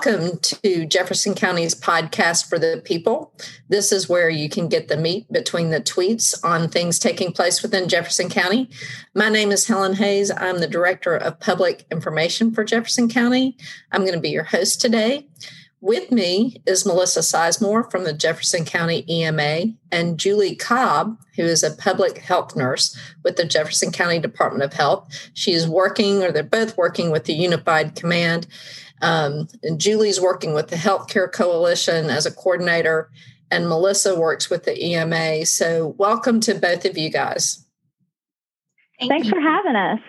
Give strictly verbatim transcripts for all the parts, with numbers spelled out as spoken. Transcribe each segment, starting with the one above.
Welcome to Jefferson County's podcast for the people. This is where you can get the meat between the tweets on things taking place within Jefferson County. My name is Helen Hayes. I'm the Director of Public Information for Jefferson County. I'm going to be your host today. With me is Melissa Sizemore from the Jefferson County E M A and Julie Cobb, who is a public health nurse with the Jefferson County Department of Health. She is working, or they're both working with the Unified Command. Um, and Julie's working with the Healthcare Coalition as a coordinator, and Melissa works with the E M A. So welcome to both of you guys. Thank Thanks you. for having us.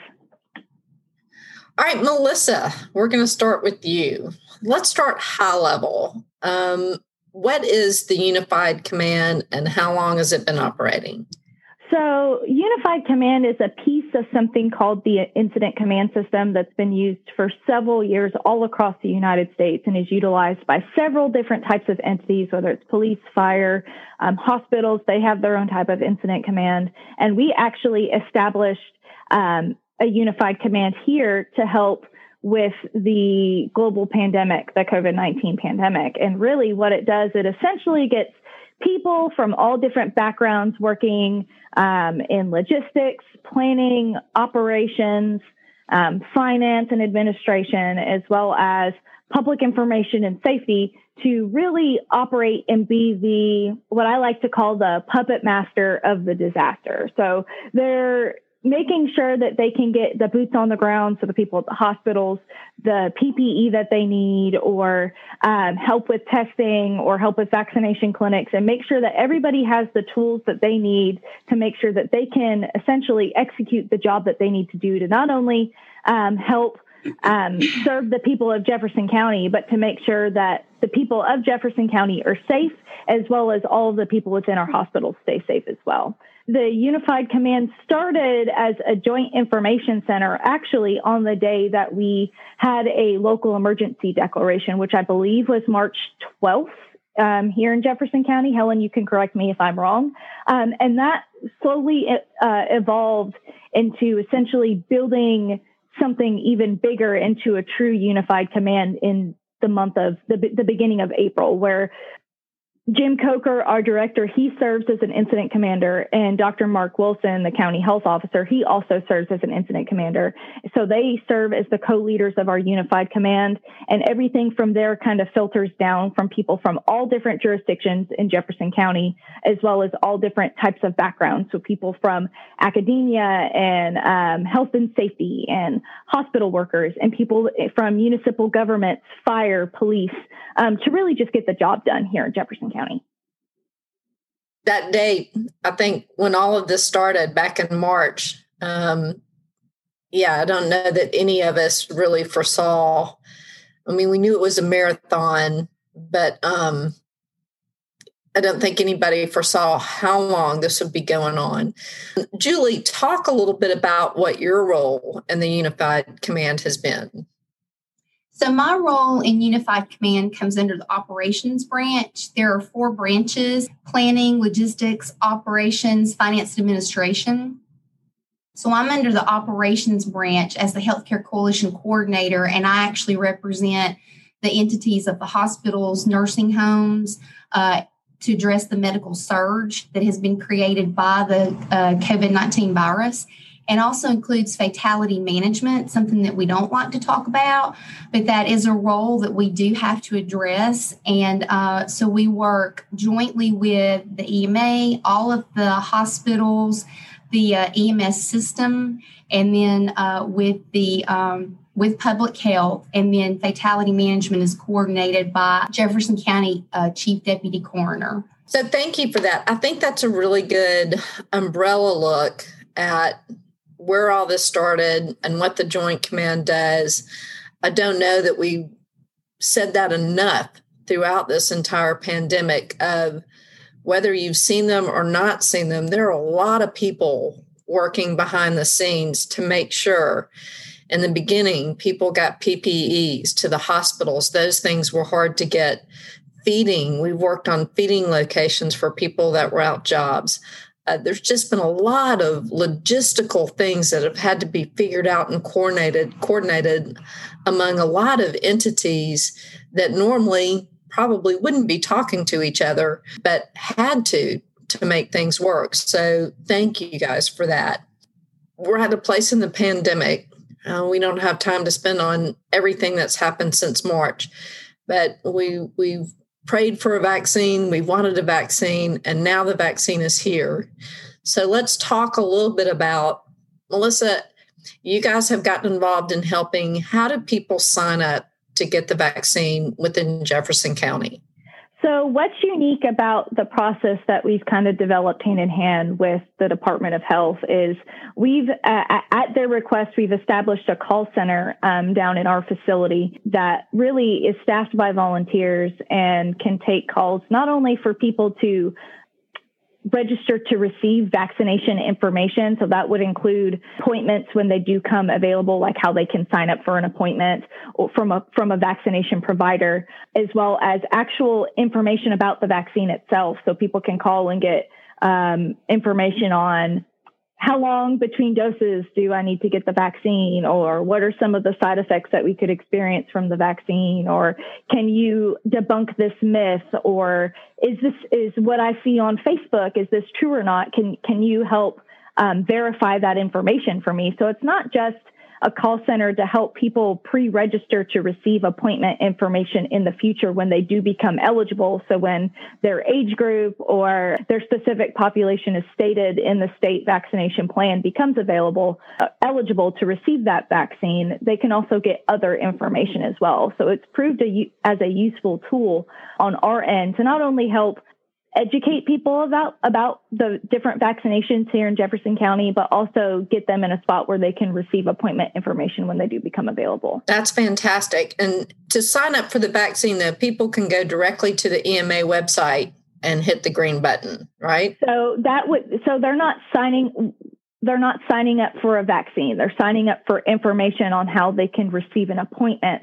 All right, Melissa, we're going to start with you. Let's start high level. Um, what is the Unified Command and how long has it been operating? So Unified Command is a piece of something called the Incident Command System that's been used for several years all across the United States and is utilized by several different types of entities, whether it's police, fire, um, hospitals. They have their own type of incident command. And we actually established um, a Unified Command here to help with the global pandemic, the COVID nineteen pandemic. And really what it does, it essentially gets people from all different backgrounds working um, in logistics, planning, operations, um, finance and administration, as well as public information and safety to really operate and be the, what I like to call the puppet master of the disaster. So they're making sure that they can get the boots on the ground, so the people at the hospitals, the P P E that they need, or um, help with testing or help with vaccination clinics, and make sure that everybody has the tools that they need to make sure that they can essentially execute the job that they need to do to not only um, help um, serve the people of Jefferson County, but to make sure that the people of Jefferson County are safe, as well as all of the people within our hospitals stay safe as well. The Unified Command started as a joint information center actually on the day that we had a local emergency declaration, which I believe was March twelfth um, here in Jefferson County. Helen, you can correct me if I'm wrong. Um, and that slowly uh, evolved into essentially building something even bigger into a true Unified Command in the month of the, the beginning of April, where Jim Coker, our director, he serves as an incident commander, and Doctor Mark Wilson, the county health officer, he also serves as an incident commander. So they serve as the co-leaders of our Unified Command, and everything from there kind of filters down from people from all different jurisdictions in Jefferson County, as well as all different types of backgrounds. So people from academia and um, health and safety and hospital workers, and people from municipal governments, fire, police, um, to really just get the job done here in Jefferson County. That date, I think when all of this started back in March, um, yeah, I don't know that any of us really foresaw. I mean, we knew it was a marathon, but um, I don't think anybody foresaw how long this would be going on. Julie, talk a little bit about what your role in the Unified Command has been. So my role in Unified Command comes under the operations branch. There are four branches: planning, logistics, operations, finance, and administration. So I'm under the operations branch as the Healthcare Coalition coordinator, and I actually represent the entities of the hospitals, nursing homes, uh, to address the medical surge that has been created by the uh, COVID nineteen virus. And also includes fatality management, something that we don't like to talk about, but that is a role that we do have to address. And uh, so we work jointly with the E M A, all of the hospitals, the uh, E M S system, and then uh, with the um, with public health, and then fatality management is coordinated by Jefferson County uh, Chief Deputy Coroner. So thank you for that. I think that's a really good umbrella look at where all this started and what the Joint Command does. I don't know that we said that enough throughout this entire pandemic of whether you've seen them or not seen them. There are a lot of people working behind the scenes to make sure. In the beginning, people got P P Es to the hospitals. Those things were hard to get. Feeding, we worked on feeding locations for people that were out jobs. Uh, there's just been a lot of logistical things that have had to be figured out and coordinated, coordinated among a lot of entities that normally probably wouldn't be talking to each other, but had to to make things work. So thank you guys for that. We're at a place in the pandemic. Uh, we don't have time to spend on everything that's happened since March, but we we've prayed for a vaccine, we wanted a vaccine, and now the vaccine is here. So let's talk a little bit about, Melissa, you guys have gotten involved in helping. How do people sign up to get the vaccine within Jefferson County? So what's unique about the process that we've kind of developed hand in hand with the Department of Health is we've, uh, at their request, we've established a call center um, down in our facility that really is staffed by volunteers and can take calls not only for people to register to receive vaccination information. So that would include appointments when they do come available, like how they can sign up for an appointment or from a, from a vaccination provider, as well as actual information about the vaccine itself. So people can call and get um, information on how long between doses do I need to get the vaccine, or what are some of the side effects that we could experience from the vaccine, or can you debunk this myth, or is this is what I see on Facebook, is this true or not? Can can you help um, verify that information for me? So it's not just a call center to help people pre-register to receive appointment information in the future when they do become eligible. So when their age group or their specific population is stated in the state vaccination plan becomes available, uh, eligible to receive that vaccine, they can also get other information as well. So it's proved a, as a useful tool on our end to not only help educate people about, about the different vaccinations here in Jefferson County, but also get them in a spot where they can receive appointment information when they do become available. That's fantastic. And to sign up for the vaccine, though, people can go directly to the E M A website and hit the green button, right? So that would, so they're not signing, they're not signing up for a vaccine. They're signing up for information on how they can receive an appointment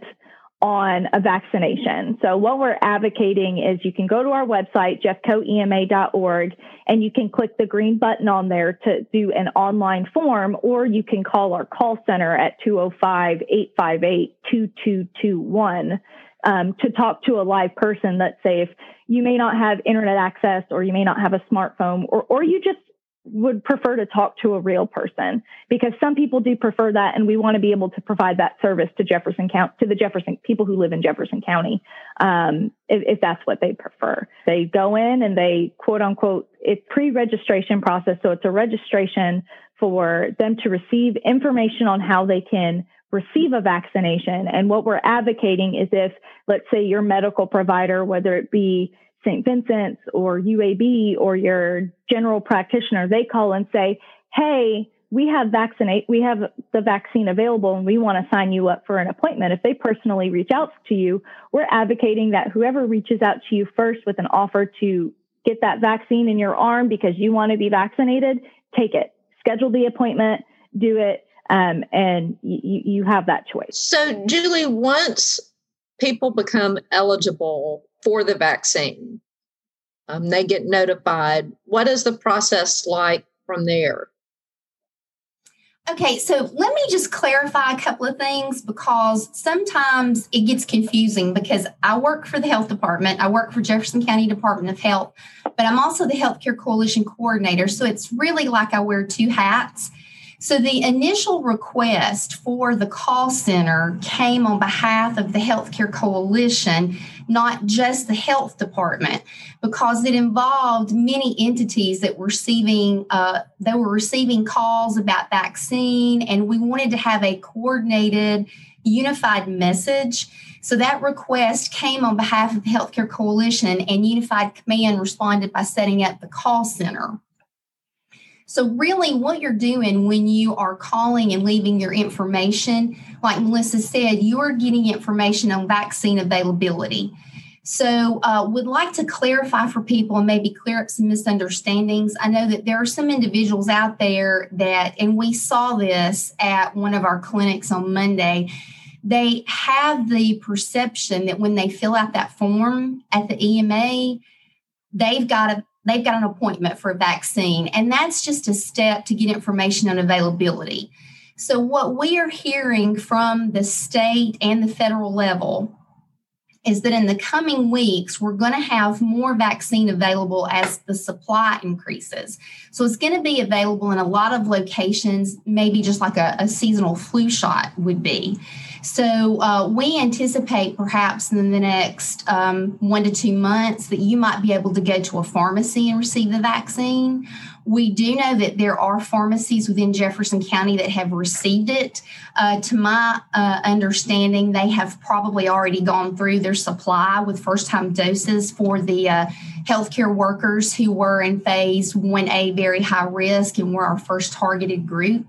on a vaccination. So what we're advocating is you can go to our website, jeffco E M A dot org, and you can click the green button on there to do an online form, or you can call our call center at two oh five, eight five eight, two two two one um, to talk to a live person. Let's say if you may not have internet access, or you may not have a smartphone, or, or you just would prefer to talk to a real person, because some people do prefer that, and we want to be able to provide that service to Jefferson County, to the Jefferson people who live in Jefferson County, um, if, if that's what they prefer. They go in and they quote unquote, it's pre-registration process, so it's a registration for them to receive information on how they can receive a vaccination. And what we're advocating is if, let's say, your medical provider, whether it be Saint Vincent's or U A B or your general practitioner, they call and say, hey, we have vaccinate, we have the vaccine available and we want to sign you up for an appointment. If they personally reach out to you, we're advocating that whoever reaches out to you first with an offer to get that vaccine in your arm because you want to be vaccinated, take it, schedule the appointment, do it, um, and you, you have that choice. So, Julie, once people become eligible for the vaccine, um, they get notified. What is the process like from there? Okay, so let me just clarify a couple of things, because sometimes it gets confusing, because I work for the health department. I work for Jefferson County Department of Health, but I'm also the Healthcare Coalition coordinator. So it's really like I wear two hats. So the initial request for the call center came on behalf of the Healthcare Coalition, not just the health department, because it involved many entities that were receiving uh, that were receiving calls about vaccine, and we wanted to have a coordinated, unified message. So that request came on behalf of the Healthcare Coalition, and Unified Command responded by setting up the call center. So really what you're doing when you are calling and leaving your information, like Melissa said, you are getting information on vaccine availability. So uh, would like to clarify for people and maybe clear up some misunderstandings. I know that there are some individuals out there that, and we saw this at one of our clinics on Monday, they have the perception that when they fill out that form at the E M A, they've got to they've got an appointment for a vaccine. And that's just a step to get information on availability. So what we are hearing from the state and the federal level is that in the coming weeks, we're going to have more vaccine available as the supply increases. So it's going to be available in a lot of locations, maybe just like a, a seasonal flu shot would be. So uh, we anticipate perhaps in the next um, one to two months that you might be able to go to a pharmacy and receive the vaccine. We do know that there are pharmacies within Jefferson County that have received it. Uh, to my uh, understanding, they have probably already gone through their supply with first-time doses for the uh, healthcare workers who were in phase one A, very high risk, and were our first targeted group.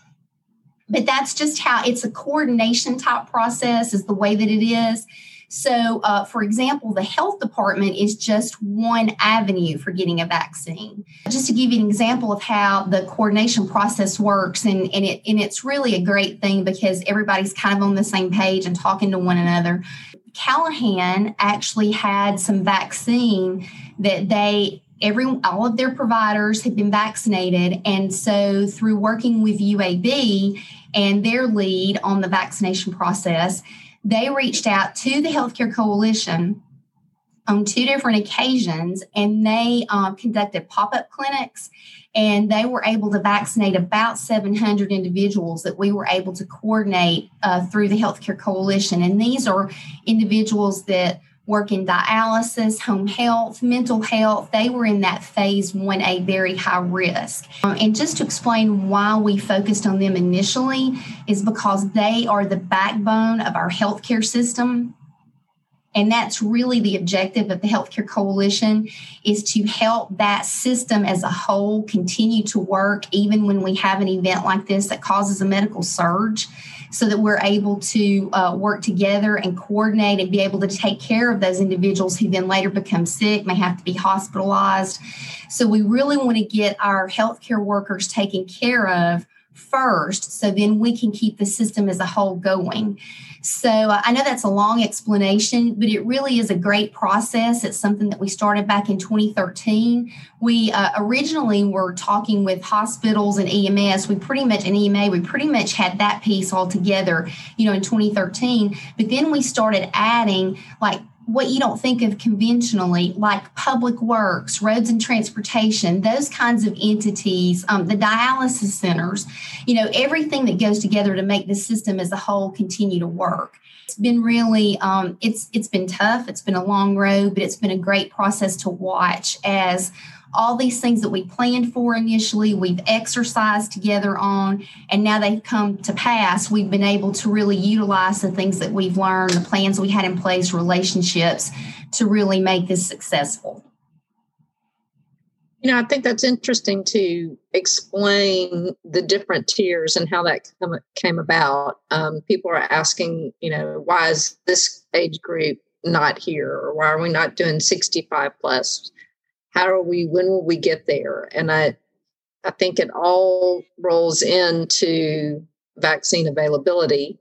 But that's just how it's a coordination type process is the way that it is. So, uh, for example, the health department is just one avenue for getting a vaccine. Just to give you an example of how the coordination process works, and, and, it, and it's really a great thing because everybody's kind of on the same page and talking to one another. Callahan actually had some vaccine that they Every all of their providers had been vaccinated. And so through working with U A B and their lead on the vaccination process, they reached out to the Healthcare Coalition on two different occasions, and they um, conducted pop-up clinics, and they were able to vaccinate about seven hundred individuals that we were able to coordinate uh, through the Healthcare Coalition. And these are individuals that work in dialysis, home health, mental health. They were in that phase one A, very high risk. Um, and just to explain why we focused on them initially is because they are the backbone of our healthcare system. And that's really the objective of the Healthcare Coalition, is to help that system as a whole continue to work even when we have an event like this that causes a medical surge, so that we're able to uh, work together and coordinate and be able to take care of those individuals who then later become sick, may have to be hospitalized. So we really want to get our healthcare workers taken care of first, so then we can keep the system as a whole going. So uh, I know that's a long explanation, but it really is a great process. It's something that we started back in twenty thirteen. We uh, originally were talking with hospitals and E M S. We pretty much, and E M A, we pretty much had that piece all together, you know, in twenty thirteen. But then we started adding like what you don't think of conventionally, like public works, roads and transportation, those kinds of entities, um, the dialysis centers, you know, everything that goes together to make the system as a whole continue to work. It's been really, um, it's it's been tough. It's been a long road, but it's been a great process to watch as all these things that we planned for initially, we've exercised together on, and now they've come to pass. We've been able to really utilize the things that we've learned, the plans we had in place, relationships, to really make this successful. You know, I think that's interesting to explain the different tiers and how that came about. Um, people are asking, you know, why is this age group not here? Or why are we not doing sixty-five plus? How are we, when will we get there? And I, I think it all rolls into vaccine availability.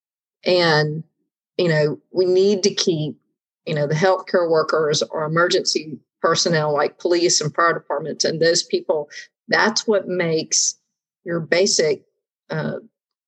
And, you know, we need to keep, you know, the healthcare workers or emergency personnel like police and fire departments and those people. That's what makes your basic uh,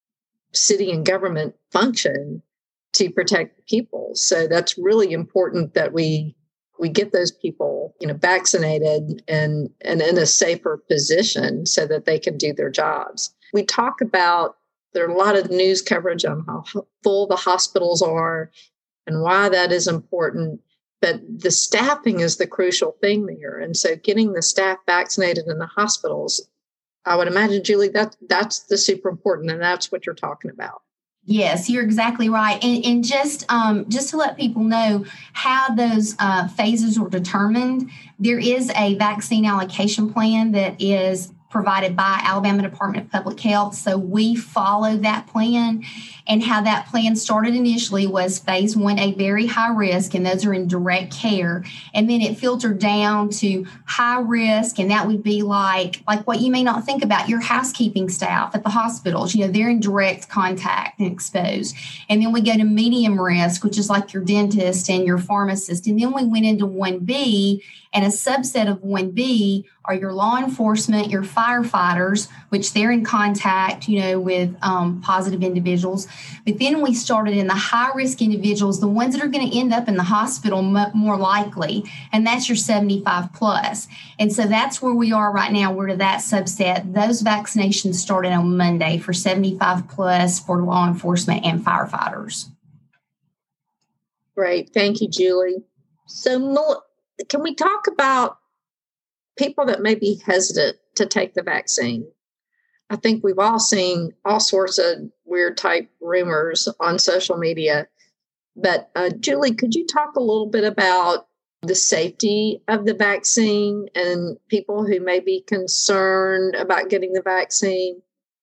city and government function to protect people. So that's really important that we we get those people, you know, vaccinated and, and in a safer position so that they can do their jobs. We talk about, there are a lot of news coverage on how full the hospitals are and why that is important, but the staffing is the crucial thing there. And so getting the staff vaccinated in the hospitals, I would imagine, Julie, that that's the super important, and that's what you're talking about. Yes, you're exactly right. And, and just um, just to let people know how those uh, phases are determined, there is a vaccine allocation plan that is provided by Alabama Department of Public Health. So we follow that plan, and how that plan started initially was phase one A, very high risk, and those are in direct care. And then it filtered down to high risk, and that would be like, like what you may not think about, your housekeeping staff at the hospitals. You know, they're in direct contact and exposed. And then we go to medium risk, which is like your dentist and your pharmacist. And then we went into one B, and a subset of one B are your law enforcement, your firefighters, which they're in contact, you know, with um, positive individuals. But then we started in the high-risk individuals, the ones that are going to end up in the hospital m- more likely, and that's your seventy-five plus. And so that's where we are right now. We're to that subset. Those vaccinations started on Monday for seventy-five plus for law enforcement and firefighters. Great. Thank you, Julie. So can we talk about people that may be hesitant to take the vaccine? I think we've all seen all sorts of weird type rumors on social media. But uh, Julie, could you talk a little bit about the safety of the vaccine and people who may be concerned about getting the vaccine?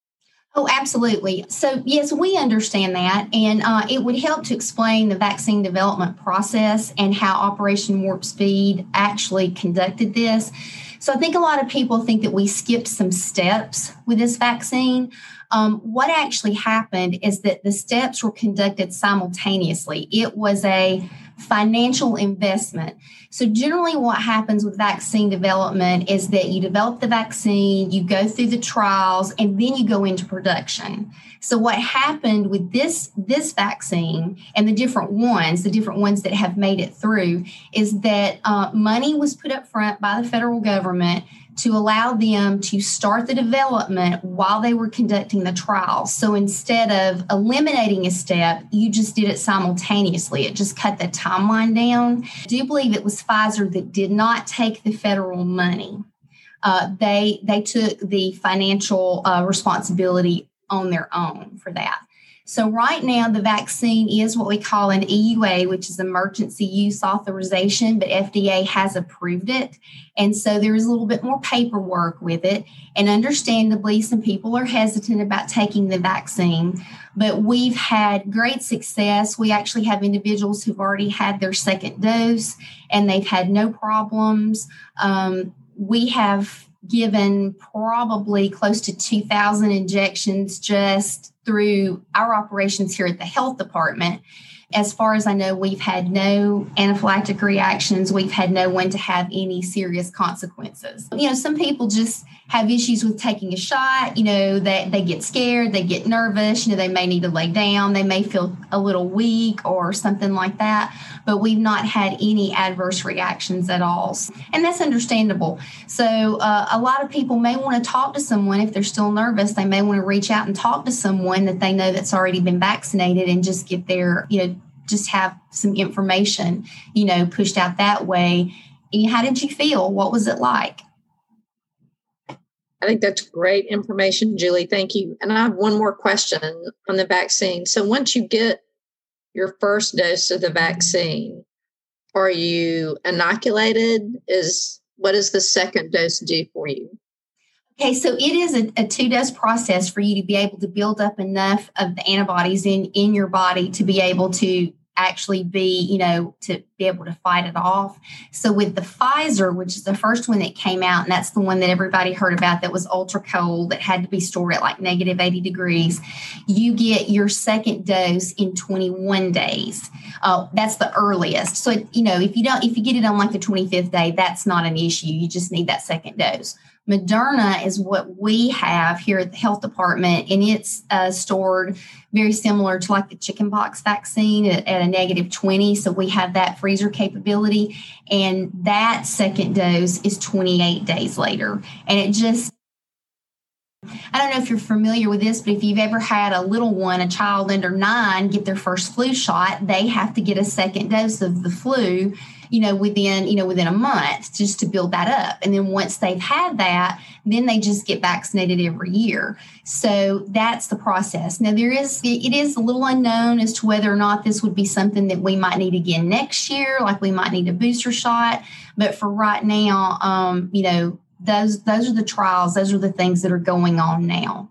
Oh, absolutely. So, yes, we understand that. And uh, it would help to explain the vaccine development process and how Operation Warp Speed actually conducted this. So I think a lot of people think that we skipped some steps with this vaccine. Um, what actually happened is that the steps were conducted simultaneously. It was a financial investment. So generally what happens with vaccine development is that you develop the vaccine, you go through the trials, and then you go into production. So what happened with this, this vaccine and the different ones, the different ones that have made it through, is that uh, money was put up front by the federal government to allow them to start the development while they were conducting the trials. So instead of eliminating a step, you just did it simultaneously. It just cut the timeline down. I do believe it was Pfizer that did not take the federal money. Uh, they, they took the financial uh, responsibility on their own for that. So right now, the vaccine is what we call an E U A, which is emergency use authorization, but F D A has approved it. And so there is a little bit more paperwork with it. And understandably, some people are hesitant about taking the vaccine, but we've had great success. We actually have individuals who've already had their second dose and they've had no problems. Um, we have given probably close to two thousand injections just through our operations here at the health department. As far as I know, we've had no anaphylactic reactions. We've had no one to have any serious consequences. You know, some people just have issues with taking a shot. You know, that they, they get scared, they get nervous. You know, they may need to lay down. They may feel a little weak or something like that. But we've not had any adverse reactions at all. And that's understandable. So uh, a lot of people may want to talk to someone if they're still nervous. They may want to reach out and talk to someone that they know that's already been vaccinated and just get their, you know, just have some information, you know, pushed out that way. And how did you feel? What was it like? I think that's great information, Julie. Thank you. And I have one more question on the vaccine. So once you get your first dose of the vaccine, are you inoculated? Is what does the second dose do for you? Okay, so it is a, a two-dose process for you to be able to build up enough of the antibodies in, in your body to be able to actually be, you know, to be able to fight it off. So with the Pfizer, which is the first one that came out, and that's the one that everybody heard about that was ultra cold, that had to be stored at like negative eighty degrees, you get your second dose in twenty-one days. Uh, that's the earliest. So, you know, if you don't, if you get it on like the twenty-fifth day, that's not an issue. You just need that second dose. Moderna is what we have here at the health department, and it's uh, stored very similar to like the chickenpox vaccine at, at a negative twenty. So we have that freezer capability, and that second dose is twenty-eight days later. And it just, I don't know if you're familiar with this, but if you've ever had a little one, a child under nine, get their first flu shot, they have to get a second dose of the flu, you know, within, you know, within a month just to build that up. And then once they've had that, then they just get vaccinated every year. So that's the process. Now there is, it is a little unknown as to whether or not this would be something that we might need again next year, like we might need a booster shot. But for right now, um, you know, those those are the trials. Those are the things that are going on now.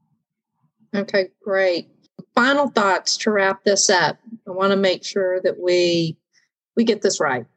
Okay, great. Final thoughts to wrap this up. I want to make sure that we we get this right.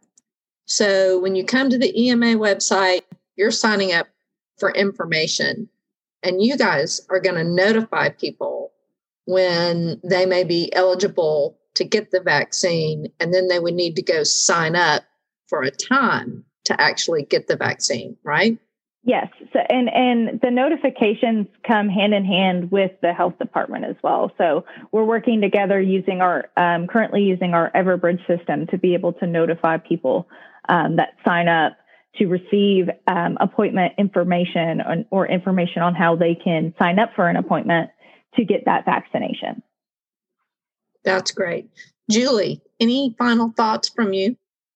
So when you come to the E M A website, you're signing up for information, and you guys are going to notify people when they may be eligible to get the vaccine, and then they would need to go sign up for a time to actually get the vaccine, right? Yes. So, and, and the notifications come hand in hand with the health department as well. So we're working together using our, um, currently using our Everbridge system to be able to notify people um, that sign up to receive um, appointment information on, or information on how they can sign up for an appointment to get that vaccination. That's great. Julie, any final thoughts from you?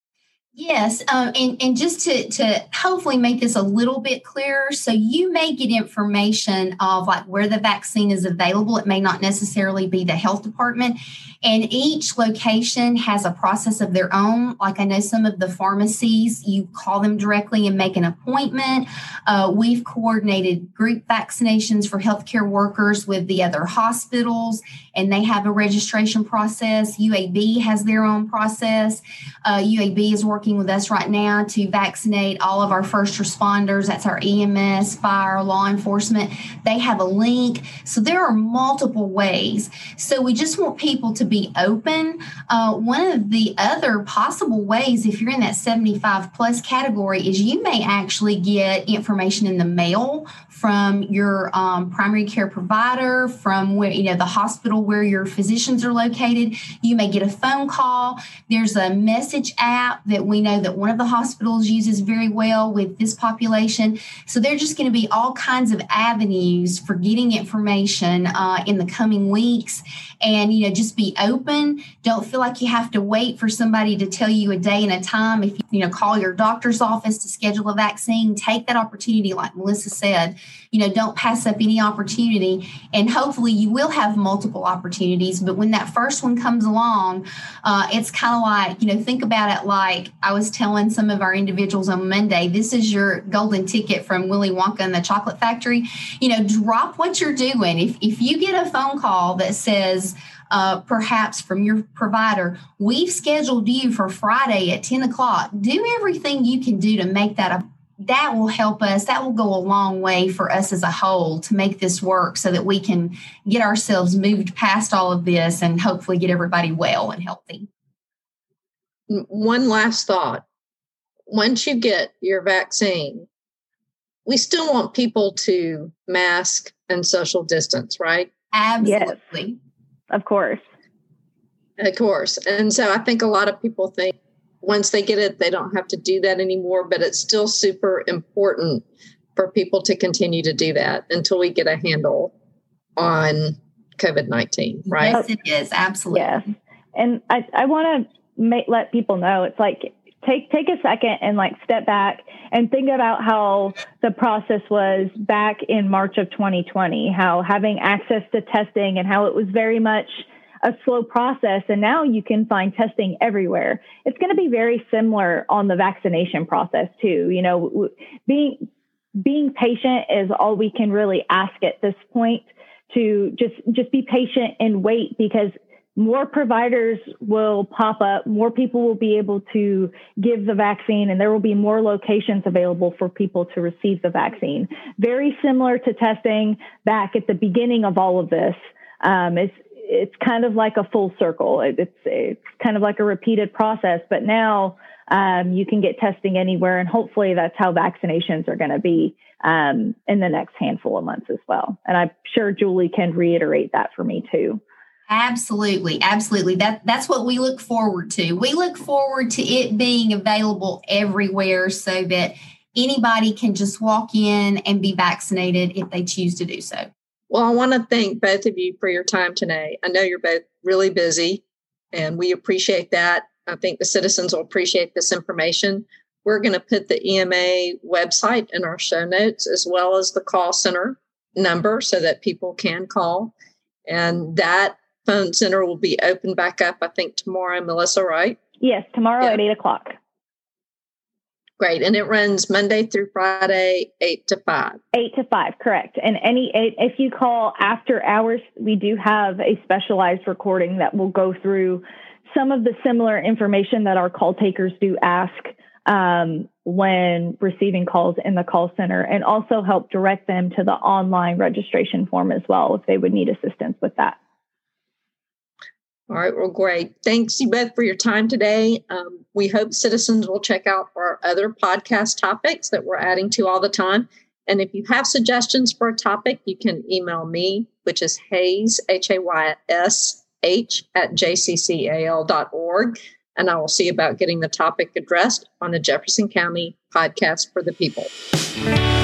Yes, um, and, and just to, to hopefully make this a little bit clearer, so you may get information of like where the vaccine is available. It may not necessarily be the health department, and each location has a process of their own. Like I know some of the pharmacies, you call them directly and make an appointment. Uh, we've coordinated group vaccinations for healthcare workers with the other hospitals, and they have a registration process. U A B has their own process. Uh, U A B is working with us right now to vaccinate all of our first responders. That's our E M S, fire, law enforcement. They have a link. So there are multiple ways. So we just want people to be open. Uh, one of the other possible ways, if you're in that seventy-five plus category, is you may actually get information in the mail from your um, primary care provider, from where, you know, the hospital where your physicians are located. You may get a phone call. There's a message app that we know that one of the hospitals uses very well with this population. So there are just going to be all kinds of avenues for getting information uh, in the coming weeks. And, you know, just be open. Don't feel like you have to wait for somebody to tell you a day and a time. If you, you know, call your doctor's office to schedule a vaccine, take that opportunity, like Melissa said. You know, don't pass up any opportunity. And hopefully you will have multiple opportunities. But when that first one comes along, uh, it's kind of like, you know, think about it like I was telling some of our individuals on Monday, this is your golden ticket from Willy Wonka and the Chocolate Factory. You know, drop what you're doing. If, if you get a phone call that says, Uh, perhaps from your provider, we've scheduled you for Friday at ten o'clock. Do everything you can do to make that a that will help us. That will go a long way for us as a whole to make this work so that we can get ourselves moved past all of this and hopefully get everybody well and healthy. One last thought. Once you get your vaccine, we still want people to mask and social distance, right? Absolutely. Yes, of course. Of course. And so I think a lot of people think once they get it, they don't have to do that anymore, but it's still super important for people to continue to do that until we get a handle on COVID nineteen, right? Yes, it is. Absolutely. Yes. And I, I want to make, let people know, it's like, take, take a second and like step back and think about how the process was back in March of twenty twenty, how having access to testing and how it was very much a slow process. And now you can find testing everywhere. It's going to be very similar on the vaccination process too. You know, being, being patient is all we can really ask at this point, to just, just be patient and wait, because more providers will pop up, more people will be able to give the vaccine, and there will be more locations available for people to receive the vaccine. Very similar to testing back at the beginning of all of this. Um, it's, it's kind of like a full circle. It, it's, it's kind of like a repeated process, but now um, you can get testing anywhere, and hopefully that's how vaccinations are going to be um, in the next handful of months as well. And I'm sure Julie can reiterate that for me too. Absolutely. Absolutely. That that's what we look forward to. We look forward to it being available everywhere so that anybody can just walk in and be vaccinated if they choose to do so. Well, I want to thank both of you for your time today. I know you're both really busy, and we appreciate that. I think the citizens will appreciate this information. We're going to put the E M A website in our show notes, as well as the call center number so that people can call. And that phone center will be open back up, I think, tomorrow, Melissa, right? Yes, tomorrow yeah. at eight o'clock. Great. And it runs Monday through Friday, eight to five. eight to five, correct. And any if you call after hours, we do have a specialized recording that will go through some of the similar information that our call takers do ask um, when receiving calls in the call center, and also help direct them to the online registration form as well if they would need assistance with that. All right. Well, great. Thanks you both for your time today. Um, we hope citizens will check out our other podcast topics that we're adding to all the time. And if you have suggestions for a topic, you can email me, which is Hays, H A Y S H, at j c c a l dot org. And I will see about getting the topic addressed on the Jefferson County Podcast for the People.